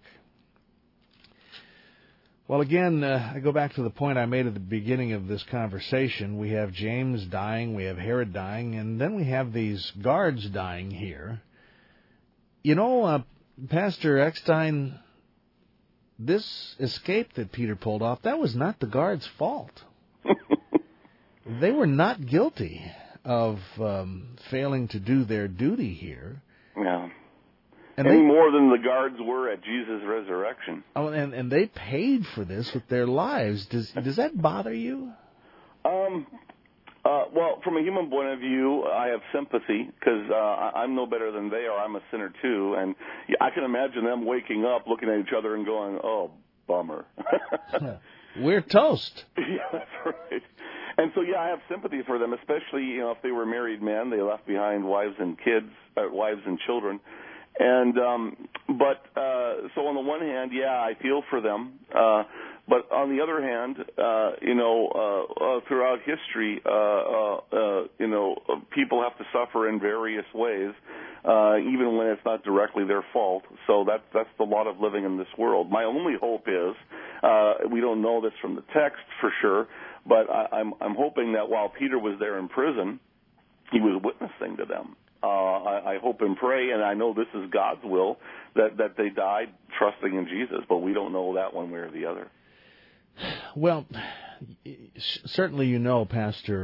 Well, again, uh, I go back to the point I made at the beginning of this conversation. We have James dying, we have Herod dying, and then we have these guards dying here. You know, uh, Pastor Eckstein, this escape that Peter pulled off, that was not the guards' fault. They were not guilty of um, failing to do their duty here. Yeah. And Any they, more than the guards were at Jesus' resurrection. Oh, and, and they paid for this with their lives. Does does that bother you? Um. Uh, well, from a human point of view, I have sympathy because uh, I'm no better than they are. I'm a sinner too, and I can imagine them waking up, looking at each other, and going, "Oh, bummer." We're toast. Yeah, that's right. And so, yeah, I have sympathy for them, especially you know if they were married men, they left behind wives and kids, uh, wives and children. And um, but uh, so on the one hand, yeah, I feel for them. Uh, But on the other hand, uh, you know, uh, uh, throughout history, uh, uh, uh, you know, uh, people have to suffer in various ways, uh, even when it's not directly their fault. So that's that's the lot of living in this world. My only hope is, uh, we don't know this from the text for sure, but I, I'm I'm hoping that while Peter was there in prison, he was witnessing to them. Uh, I, I hope and pray, and I know this is God's will, that, that they died trusting in Jesus, but we don't know that one way or the other. Well, certainly you know, Pastor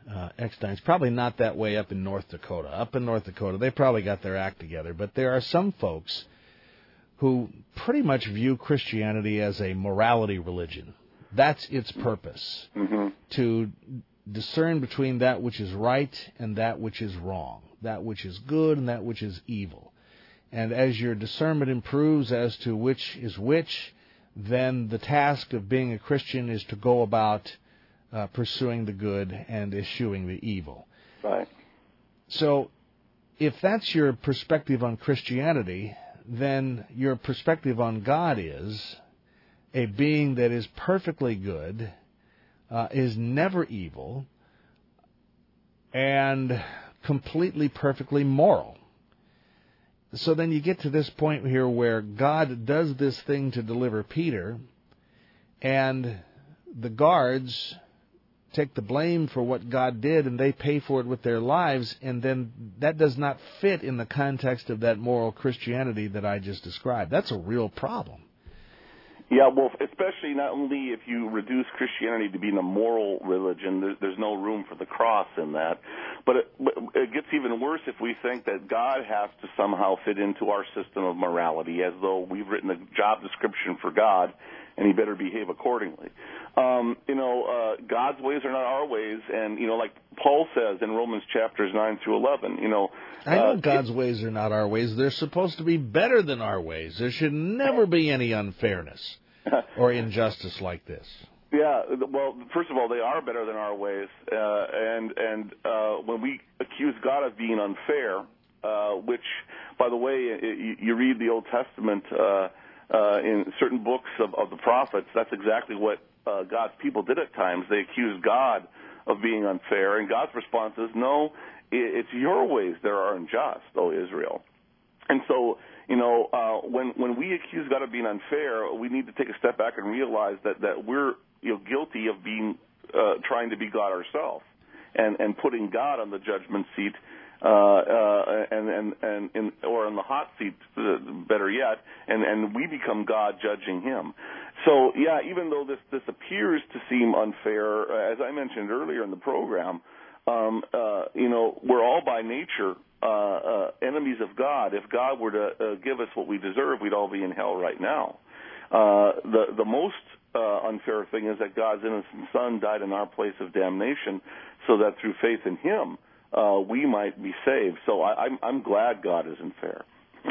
uh, Eckstein. It's probably not that way up in North Dakota. Up in North Dakota, they probably got their act together. But there are some folks who pretty much view Christianity as a morality religion. That's its purpose, mm-hmm. to discern between that which is right and that which is wrong, that which is good and that which is evil. And as your discernment improves as to which is which, then the task of being a Christian is to go about uh, pursuing the good and eschewing the evil. Right. So if that's your perspective on Christianity, then your perspective on God is a being that is perfectly good, uh, is never evil, and completely, perfectly moral. So then you get to this point here where God does this thing to deliver Peter, and the guards take the blame for what God did, and they pay for it with their lives, and then that does not fit in the context of that moral Christianity that I just described. That's a real problem. Yeah, well, especially not only if you reduce Christianity to being a moral religion, there's, there's no room for the cross in that, but it, it gets even worse if we think that God has to somehow fit into our system of morality, as though we've written a job description for God, and he better behave accordingly. Um, you know, uh, God's ways are not our ways, and, you know, like Paul says in Romans chapters nine through eleven, you know... I know uh, God's it, ways are not our ways. They're supposed to be better than our ways. There should never be any unfairness or injustice like this. Yeah, well, first of all, they are better than our ways, uh, and and uh, when we accuse God of being unfair, uh, which, by the way, you, you read the Old Testament uh, uh, in certain books of, of the prophets, that's exactly what uh, God's people did at times. They accused God of being unfair, and God's response is, no, it's your ways that are unjust, O Israel. And so, you know, uh, when when we accuse God of being unfair, we need to take a step back and realize that, that we're, you know, guilty of being uh, trying to be God ourselves, and, and putting God on the judgment seat, uh, uh, and, and, and, and or on the hot seat, uh, better yet, and, and we become God judging him. So, yeah, even though this, this appears to seem unfair, as I mentioned earlier in the program, um, uh, you know, we're all by nature uh, uh, enemies of God. If God were to uh, give us what we deserve, we'd all be in hell right now. Uh, the the most uh, unfair thing is that God's innocent Son died in our place of damnation, so that through faith in Him uh, we might be saved. So I, I'm I'm glad God isn't fair.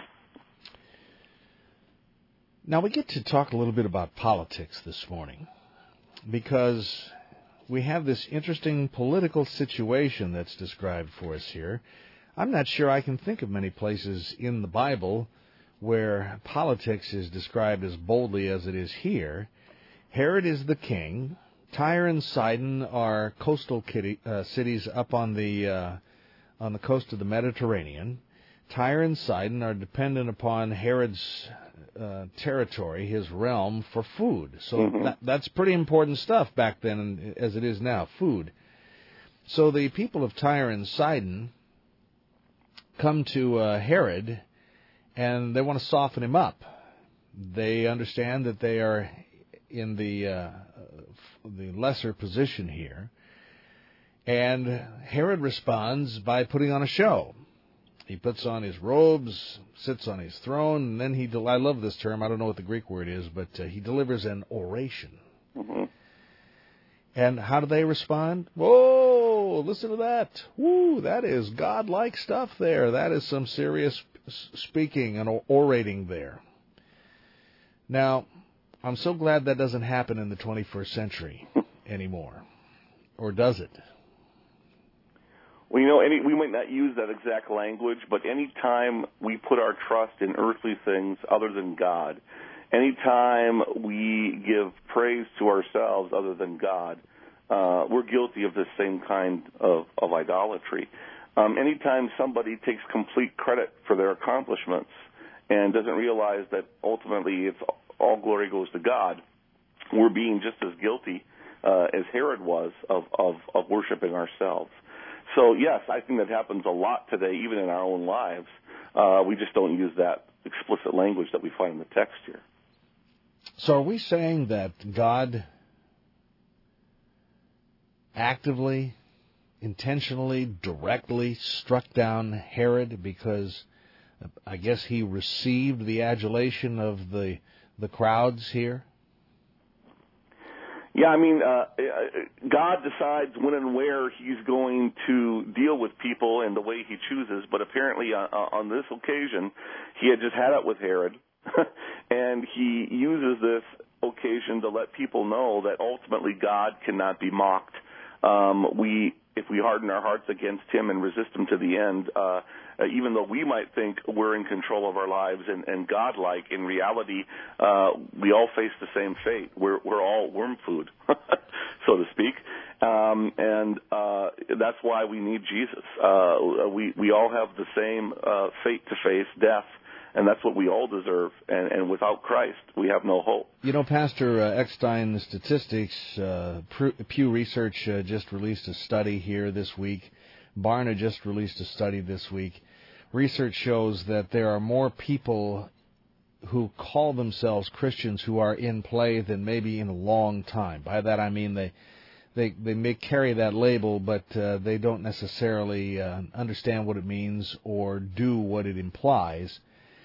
Now we get to talk a little bit about politics this morning, because we have this interesting political situation that's described for us here. I'm not sure I can think of many places in the Bible where politics is described as boldly as it is here. Herod is the king. Tyre and Sidon are coastal kitty, uh, cities up on the uh, on the coast of the Mediterranean. Tyre and Sidon are dependent upon Herod's uh, territory, his realm, for food. So mm-hmm. that, that's pretty important stuff back then as it is now, food. So the people of Tyre and Sidon come to uh, Herod, and they want to soften him up. They understand that they are in the uh, the lesser position here, and Herod responds by putting on a show. He puts on his robes, sits on his throne, and then he, del- I love this term, I don't know what the Greek word is, but uh, he delivers an oration. Mm-hmm. And how do they respond? Whoa, listen to that. Woo, that is God-like stuff there. That is some serious speaking and orating there. Now, I'm so glad that doesn't happen in the twenty-first century anymore. Or does it? Well, you know, any, we might not use that exact language, but any time we put our trust in earthly things other than God, any time we give praise to ourselves other than God, uh, we're guilty of this same kind of, of idolatry. Um, anytime somebody takes complete credit for their accomplishments and doesn't realize that ultimately it's all glory goes to God, we're being just as guilty uh, as Herod was of, of, of worshiping ourselves. So, yes, I think that happens a lot today, even in our own lives. Uh, we just don't use that explicit language that we find in the text here. So are we saying that God actively intentionally, directly struck down Herod because I guess he received the adulation of the the crowds here? Yeah, I mean, uh, God decides when and where he's going to deal with people in the way he chooses, but apparently uh, on this occasion, he had just had it with Herod, and he uses this occasion to let people know that ultimately God cannot be mocked. Um, we, if we harden our hearts against him and resist him to the end, uh, uh, even though we might think we're in control of our lives and, and God-like, in reality, uh, we all face the same fate. We're, we're all worm food, so to speak. Um, and uh, that's why we need Jesus. Uh, we, we all have the same uh, fate to face, death. And that's what we all deserve. And, and without Christ, we have no hope. You know, Pastor uh, Eckstein, the statistics, uh, Pew Research uh, just released a study here this week. Barna just released a study this week. Research shows that there are more people who call themselves Christians who are in play than maybe in a long time. By that I mean they they, they may carry that label, but uh, they don't necessarily uh, understand what it means or do what it implies.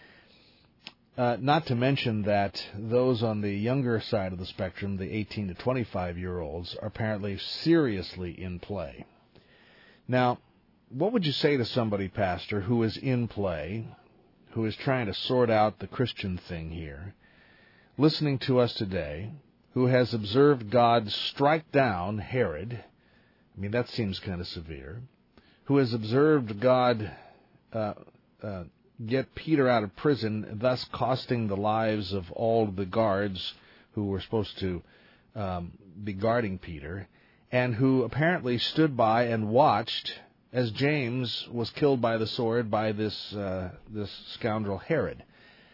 Uh, not to mention that those on the younger side of the spectrum, the eighteen to twenty-five-year-olds, are apparently seriously in play. Now, what would you say to somebody, Pastor, who is in play, who is trying to sort out the Christian thing here, listening to us today, who has observed God strike down Herod? I mean, that seems kind of severe. Who has observed God uh, uh, get Peter out of prison, thus costing the lives of all the guards who were supposed to um, be guarding Peter, and who apparently stood by and watched as James was killed by the sword by this uh, this scoundrel Herod.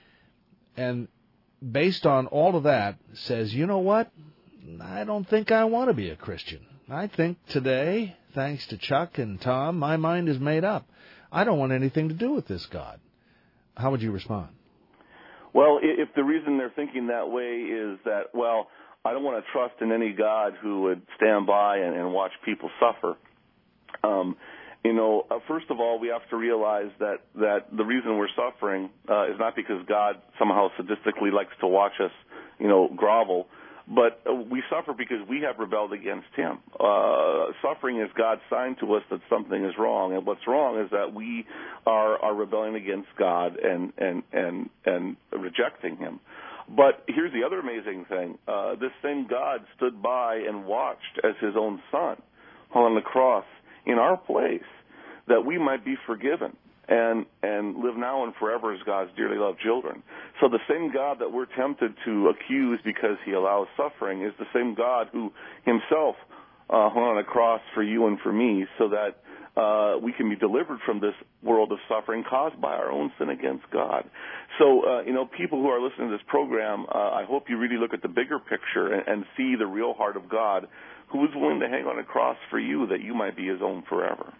And based on all of that, says, you know what? I don't think I want to be a Christian. I think today, thanks to Chuck and Tom, my mind is made up. I don't want anything to do with this God. How would you respond? Well, if the reason they're thinking that way is that, well, I don't want to trust in any God who would stand by and, and watch people suffer. Um, you know, uh, first of all, we have to realize that, that the reason we're suffering uh, is not because God somehow sadistically likes to watch us, you know, grovel. But uh, we suffer because we have rebelled against him. Uh, suffering is God's sign to us that something is wrong. And what's wrong is that we are, are rebelling against God and, and, and, and rejecting him. But here's the other amazing thing. Uh, this same God stood by and watched as his own son on the cross in our place that we might be forgiven and and live now and forever as God's dearly loved children. So the same God that we're tempted to accuse because he allows suffering is the same God who himself uh, hung on a cross for you and for me so that uh, we can be delivered from this world of suffering caused by our own sin against God. So, uh, you know, people who are listening to this program, uh, I hope you really look at the bigger picture and, and see the real heart of God who is willing to hang on a cross for you that you might be his own forever.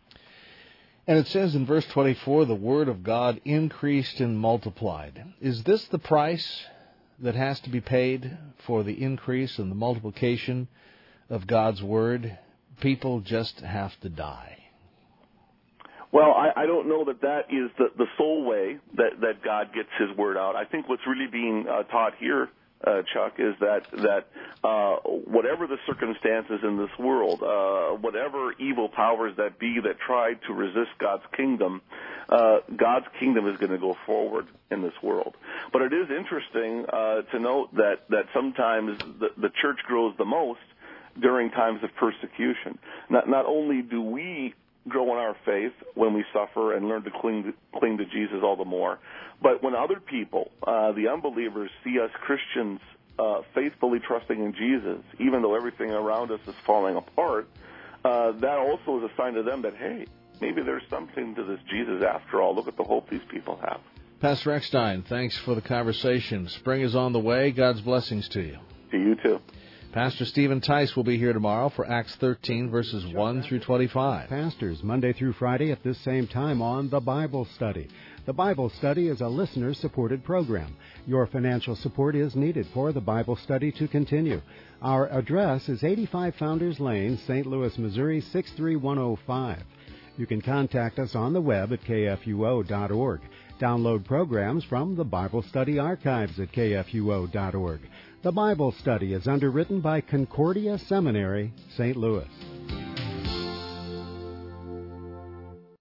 And it says in verse twenty-four, the word of God increased and multiplied. Is this the price that has to be paid for the increase and the multiplication of God's word? People just have to die. Well, I, I don't know that that is the, the sole way that, that God gets his word out. I think what's really being uh, taught here, Uh, Chuck, is that that uh, whatever the circumstances in this world, uh, whatever evil powers that be that try to resist God's kingdom, uh, God's kingdom is going to go forward in this world. But it is interesting uh, to note that, that sometimes the, the church grows the most during times of persecution. Not, not only do we grow in our faith when we suffer and learn to cling to, cling to Jesus all the more, but when other people, uh, the unbelievers, see us Christians uh, faithfully trusting in Jesus, even though everything around us is falling apart, uh, that also is a sign to them that, hey, maybe there's something to this Jesus after all. Look at the hope these people have. Pastor Eckstein, thanks for the conversation. Spring is on the way. God's blessings to you. To you too. Pastor Stephen Tice will be here tomorrow for Acts thirteen, verses one through twenty-five. Pastors, Monday through Friday at this same time on The Bible Study. The Bible Study is a listener-supported program. Your financial support is needed for The Bible Study to continue. Our address is eighty-five Founders Lane, Saint Louis, Missouri, six three one oh five. You can contact us on the web at k f u o dot org. Download programs from the Bible Study archives at k f u o dot org. The Bible Study is underwritten by Concordia Seminary, Saint Louis.